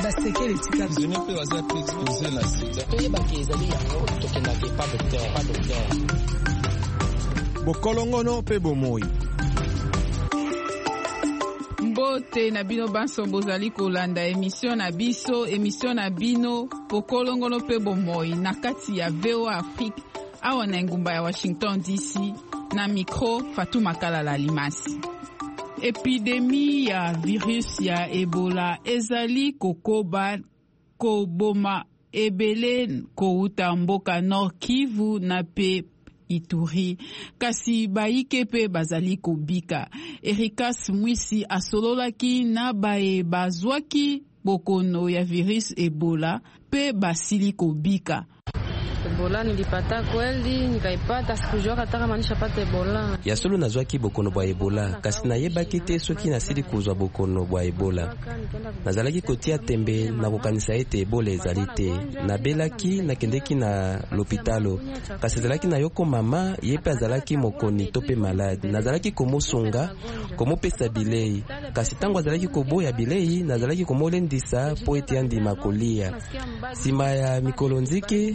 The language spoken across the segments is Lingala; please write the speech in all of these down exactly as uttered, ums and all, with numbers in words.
basekele tika zone pe waza pe exposer la sida toye bakezali yango tokenda ke pas docteur pas docteur bokolongono pe bomoi. Mbote na bino banso bozali kolanda emission na biso emission na bino bokolongono pe bomoi na kati ya V O A Afrique awa na ngumba ya Washington D C na micro Fatou Makala la Limasi. Epidemie ya virus ya Ebola ezali kokoba koboma ebele kouta mboka Nord Kivu na pe Ituri kasi baike pe bazali kobika. Erikas Mwisi asololaki na bae bazwaki bokono ya virus Ebola pe basili kobika. Ebola nilipata kweli nikaipata sikujua kataka maanisha pata Ebola. Ya solo nazwaki bokono bwa Ebola kasi nayebaki te soki nasili kuzwa bokono bwa Ebola. Nazalaki kotia tembe na kokanisa ete Ebola ezali te. Nabelaki nakendeki na lopitalo kasi ezalaki na yoko mama yepe azalaki mokoni tope malade. Nazalaki komosunga komopesa bilei kasi tango azalaki koboya bilei nazalaki komolendisa po ete yandima kolia. Sima ya mikolo nziki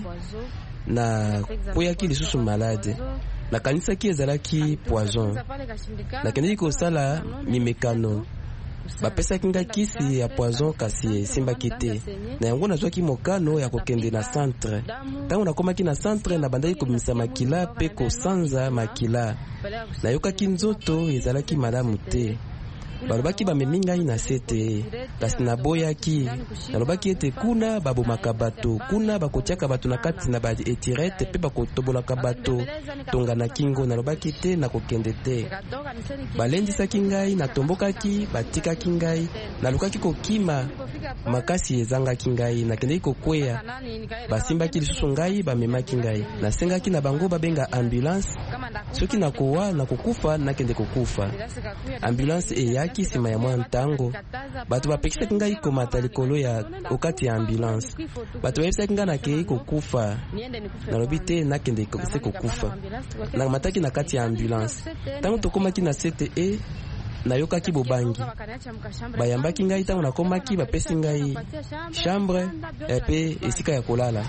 na poyaki lisusu malade nakanisaki ezalaki poison nakendeki kosala mimekano bapesaki nga kisi ya poison kasi esimbaki te na yango nazwaki mokano ya kokende na centre. Ntango nakomaki na centre nabandaki kobimisa makila pe kosanza makila nayokaki nzoto ezalaki malamu te. Balobaki bamemi ngai na sete kasi naboyaki nalobaki ete kuna babomaka bato kuna bakotiaka bato na kati na ba etirete pe bakotobolaka bato tonga na kingo nalobaki te nakokende te. Balendisaki ngai natombokaki batikaki ngai nalukaki kokima makasi ezangaki ngai nakendeki kokweya basimbaki lisusu ngai bamemaki ngai nasengaki na bango babenga ambulance soki nakowa nakokufa nakende kokufa. Ambulance eyaki sima ya mwa ntango bato bapekisaki ngai komata likolo ya okati ya ambulance bato bayebisaki ngai nakei kokufa nalobi te nakende se kokufa namataki na kati ya ambulance. Ntango tokomaki na sete e nayokaki bobangi bayambaki ngai ntango nakomaki bapesi ngai chambre epe esika ya kolala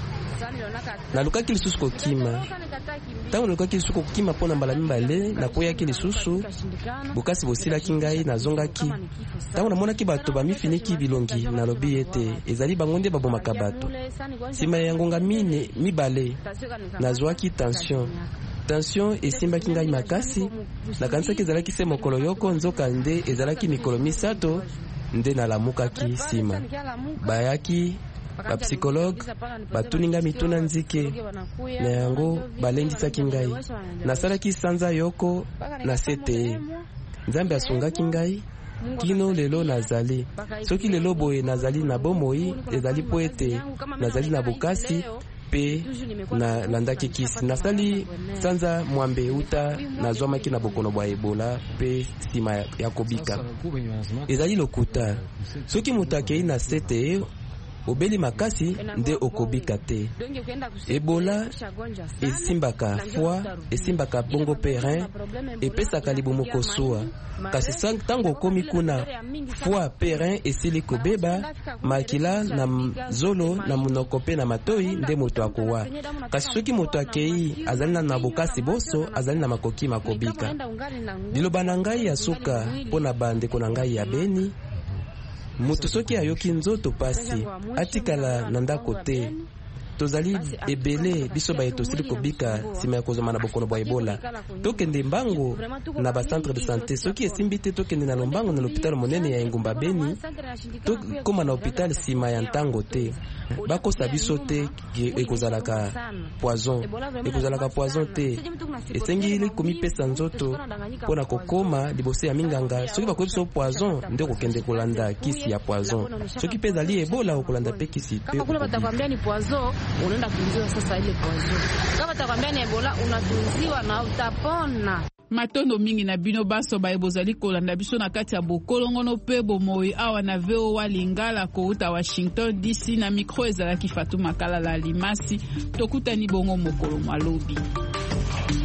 nalukaki lisusu kokima. Ntango nalukaki lisusu kokima mpona mbala mibale nakweyaki lisusu bokasi bosilaki ngai nazongaki. Ntango namonaki bato bamifiniki bilongi nalobi ete ezali bango nde babomaka bato. Sima ya ngonga mine mibale nazwaki tension tension esimbaki ngai makasi nakanisaki ezalaki se mokolo yoko nzoka nde ezalaki mikolo misato nde nalamukaki sima. Bayaki bapsikologue batuninga mituna nzike na yango balendisaki ngai nasalaki sanza yoko na sete. Nzambe asungaki ngai kino lelo nazali soki lelo boye nazali na bomoi ezali po ete nazali na bokasi pe na landaki kisi nasali sanza mwambe uta nazwamaki na bokono bwa Ebola pe sima ya kobika ezali lokuta soki moto akei na sete obeli makasi nde okobika te. Ebola esimbaka foie esimbaka bongo pe rein epesaka libumu kosuwa kasi ntango okomi kuna foie pe rein esili kobeba makila na zolo na munoko pe na matoi nde moto akowa kasi soki moto akei azali na bokasi boso azali na makoki makobika. Liloba na ngai ya suka mpona bandeko na ngai ya Beni mutu soki ayoki nzoto pasi atikala na ndako te. Tozali ebele biso baye tosili kobika sima ya kozoma na bokono bwa Ebola tokende mbango na ba centre de santé soki esimbi te tokende na lombango na l'hôpital monene ya Engumba Beni tokoma na hôpital sima ya ntango te bakosa biso te ekozalaka poison ekozalaka poison te esengili komipesa nzoto mpona kokoma liboso ya minganga soki bakoyebisa poison nde kokende kolanda kisi ya poison soki mpe ezali Ebola okolanda pe kisi pe unaenda kutunziwa sasa ile poison. Kama takwambia ni Ebola unatunziwa na utapona. Matondo mingi na bino baso ba ebozali kolanda biso na kati ya bokolongono pe bomoi awa na V O A Lingala kouta Washington D C na micro ezalaki Fatou Makala la Limasi tokutani bongo mokolo malobi.